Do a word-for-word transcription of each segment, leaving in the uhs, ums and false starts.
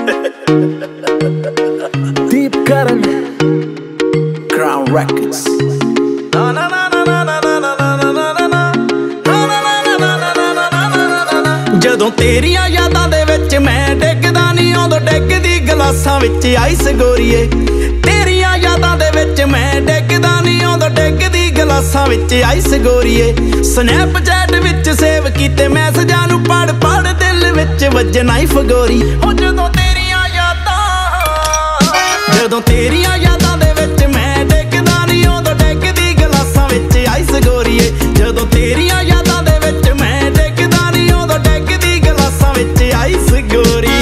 Deep Karan, Crown Records. ਜਦੋਂ ਤੇਰੀਆਂ ਯਾਦਾਂ ਦੇ ਵਿੱਚ ਮੈਂ ਡਿੱਗਦਾ ਨਹੀਂ ਉਦੋਂ ਡਿੱਗਦੀ ਗਲਾਸਾਂ ਵਿੱਚ ਆਈਸ ਗੋਰੀਏ। ਤੇਰੀਆਂ ਯਾਦਾਂ ਦੇ ਵਿੱਚ ਮੈਂ ਡਿੱਗਦਾ ਨਹੀਂ ਉਦੋਂ ਡਿੱਗਦੀ ਗਲਾਸਾਂ ਵਿੱਚ ਆਈਸ ਗੋਰੀਏ। ਸਨੈਪਚੈਟ ਵਿੱਚ ਸੇਵ ਕੀਤੇ ਮੈਸੇਜਾਂ ਨੂੰ ਪੜ ਪੜ ਦਿਲ ਵਿੱਚ ਵੱਜੇ ਨਾਈਫ ਗੋਰੀ। ਉਹ ਜਦੋਂ ਤੇਰੀਆਂ ਯਾਦਾਂ ਜਦੋਂ ਤੇਰੀਆਂ ਯਾਦਾਂ ਦੇ ਵਿੱਚ ਮੈਂ ਡਿੱਗਦਾ ਨਹੀਂ ਉਦੋਂ ਡਿੱਗਦੀ ਗਲਾਸਾਂ ਵਿੱਚ ਆਈਸ ਗੋਰੀਏ। ਜਦੋਂ ਤੇਰੀਆਂ ਯਾਦਾਂ ਦੇ ਵਿੱਚ ਮੈਂ ਡਿੱਗਦਾ ਨਹੀਂ ਉਦੋਂ ਡਿੱਗਦੀ ਗਲਾਸਾਂ ਵਿੱਚ ਆਈਸ ਗੋਰੀਏ।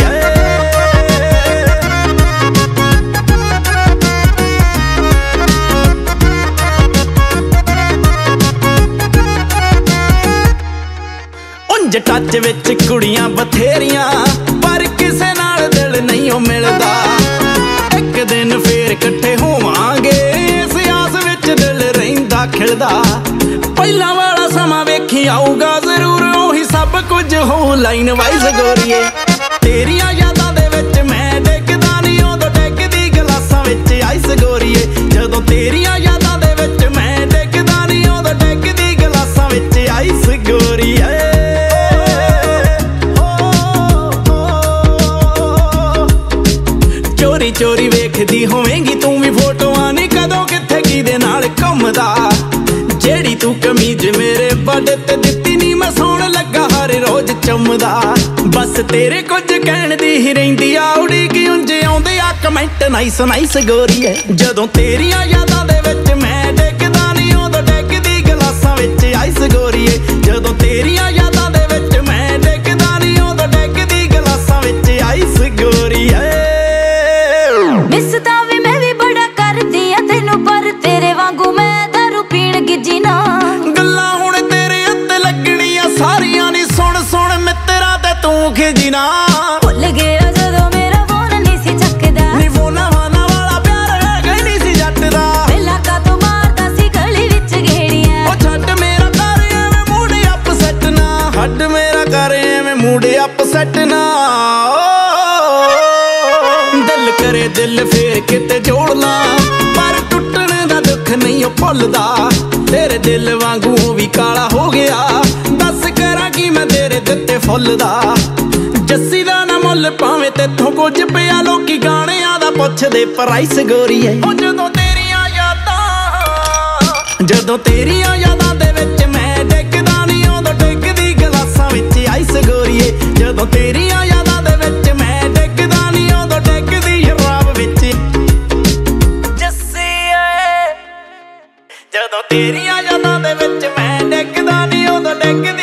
ਟੱਚ ਵਿੱਚ ਕੁੜੀਆਂ ਬਥੇਰੀਆਂ ਪਰ ਕਿਸੇ ਨਾਲ ਦਿਲ ਨਹੀਂ ਉਹ ਮਿਲਦਾ। ਇੱਕ ਦਿਨ ਫੇਰ ਇਕੱਠੇ ਹੋਵਾਂਗੇ ਇਸ ਆਸ ਵਿੱਚ ਦਿਲ ਰਹਿੰਦਾ ਖਿਲਦਾ। ਪਹਿਲਾਂ ਵਾਲਾ ਸਮਾਂ ਵੇਖੀ ਆਊਗਾ ਜ਼ਰੂਰ ਉਹੀ ਸਭ ਕੁਝ ਹੋ ਲਾਈਨ ਵਾਈਜ਼ ਗੋਰੀਏ। ਤੇਰੀਆਂ ਯਾਦਾਂ ਦੇ ਵਿੱਚ ਮੈਂ ਡਿੱਗਦਾ ਨਹੀਂ ਉਦੋਂ ਡਿੱਗਦੀ ਗਲਾਸਾਂ ਵਿੱਚ ਆਈਸ ਗੋਰੀਏ। ਜਦੋਂ ਤੇਰੀਆਂ ਯਾਦਾਂ ਦੇ ਵਿੱਚ ਮੈਂ ਡਿੱਗਦਾ ਨਹੀਂ ਉਦੋਂ ਡਿੱਗਦੀ ਗਲਾਸਾਂ ਵਿੱਚ ਆਈਸ ਗੋਰੀਏ। ਚੋਰੀ ਚੋਰੀ ਵੇਖਦੀ ਹੋਵੇਂਗੀ ਤੂੰ ਵੀ ਫੋਟੋਆਂ ਨੀ ਕਦੋਂ ਕਿੱਥੇ ਕਿਹਦੇ ਨਾਲ ਘੁੰਮਦਾ। ਜਿਹੜੀ ਤੂੰ ਕਮੀਜ਼ ਮੇਰੇ ਬਰਥਡੇ ਤੇ ਦਿੱਤੀ ਨੀ ਮੈਂ ਸੌਣ ਲੱਗਾ ਹਰ ਰੋਜ਼ ਚੁੰਮਦਾ। ਬਸ ਤੇਰੇ ਕੁਝ ਕਹਿਣ ਦੀ ਹੀ ਰਹਿੰਦੀ ਆ ਉਡੀਕ ਉਂਝ ਆਉਂਦੇ ਆ ਕਮੈਂਟ ਨਾਈਸ ਨਾਈਸ ਗੋਰੀਏ। ਜਦੋਂ ਤੇਰੀਆਂ ਯਾਦਾਂ ਦੇ ਵਿੱਚ ਮੈਂ ਡਿੱਗਦਾ ਨੀ ਉਦੋਂ ਡਿੱਗਦੀ ਗਲਾਸਾਂ ਵਿੱਚ ਆਈਸ ਗੋਰੀਏ। ਜਦੋਂ ਤੇਰੀਆਂ ਯਾਦਾਂ ਦੇ ਵਿੱਚ ਮੈਂ ਡਿੱਗਦਾ ਨੀ ਉਦੋਂ ਡਿੱਗਦੀ ਗਲਾਸਾਂ ਵਿੱਚ ਆਈਸ ਗੋਰੀਏ। ਮਿਸ ਤਾਂ ਵੀ ਮੈਂ ਵੀ ਬੜਾ ਕਰਦੀ ਆ ਤੈਨੂੰ ਪਰ ਤੇਰੇ ਵਾਂਗੂ ਮੈਂ ਦਾਰੂ ਪੀਣ ਗਿੱਜੀ ਨਾ। ਗੱਲਾਂ ਹੁਣ ਤੇਰੇ ਉੱਤੇ ਲੱਗਣੀਆਂ ਸਾਰੀਆਂ ਨੀ ਸੁਣ ਸੁਣ ਮਿੱਤਰਾਂ ਤੇ ਤੂੰ ਖਿਜੀ ਨਾ। ਭੁੱਲ ਗਿਆ ਜਦੋਂ ਮੇਰਾ ਫੋਨ ਨਹੀਂ ਸੀ ਚੱਕਦਾ ਨੀ ਫੋਨਾਂ ਵਾਨਾ ਵਾਲਾ ਪਿਆਰ ਹੈਗਾ ਹੀ ਨਹੀਂ ਸੀ ਜੱਟ ਦਾ। ਪਹਿਲਾਂ ਕਾਤੋਂ ਮਾਰਦਾ ਸੀ ਗਲੀ ਵਿੱਚ ਗੇੜੀਆਂ। ਉਹ ਛੱਡ ਮੇਰਾ ਕਰ ਐਵੇਂ ਮੂਡ ਅਪਸੈਟ ਨਾ। ਛੱਡ ਮੇਰਾ ਕਰ ਐਵੇਂ ਮੂਡ ਅਪਸੈਟ ਨਾ। ਦਿਲ ਕਰੇ ਦਿਲ ਫੇਰ ਕਿਤੇ ਜੋੜ ਲਾਂ ਪਰ ਟੁੱਟਣ ਦਾ ਦੁੱਖ ਨਹੀਂ ਉਹ ਭੁੱਲਦਾ। ਤੇਰੇ ਦਿਲ ਵਾਂਗੂ ਉਹ ਵੀ ਕਾਲਾ ਹੋ ਗਿਆ ਦੱਸ ਕਰਾਂ ਕੀ ਮੈਂ ਤੇਰੇ ਦਿੱਤੇ ਫੁੱਲ ਦਾ। ਜੱਸੀ ਦਾ ਨਾ ਮੁੱਲ ਭਾਵੇਂ ਤੇਥੋਂ ਕੁਝ ਪਿਆ ਲੋਕੀ ਗਾਣਿਆਂ ਦਾ ਪੁੱਛਦੇ ਪ੍ਰਾਈਸ ਗੋਰੀਏ। ਉਹ ਜਦੋਂ ਤੇਰੀਆਂ ਯਾਦਾਂ ਜਦੋਂ ਤੇਰੀਆਂ ਯਾਦਾਂ ਦੇ ਵਿੱਚ ਮੈਂ ਡਿੱਗਦਾ ਨਹੀਂ ਉਦੋਂ ਡਿੱਗਦੀ ਗਲਾਸਾਂ ਵਿੱਚ ਆਈਸ ਗੋਰੀਏ। ਜਦੋਂ ਤੇਰੀਆਂ ਯਾਦਾਂ ਦੇ ਵਿੱਚ ਮੈਂ ਡਿੱਗਦਾ ਨਹੀਂ ਉਦੋਂ ਡਿੱਗਦੀ ਸ਼ਰਾਬ ਵਿੱਚ ਜੱਸੀ ਏ। ਜਦੋਂ ਤੇਰੀਆਂ ਯਾਦਾਂ ਦੇ ਵਿੱਚ ਮੈਂ ਡਿੱਗਦਾ ਨਹੀਂ ਉਦੋਂ ਡਿੱਗਦੀ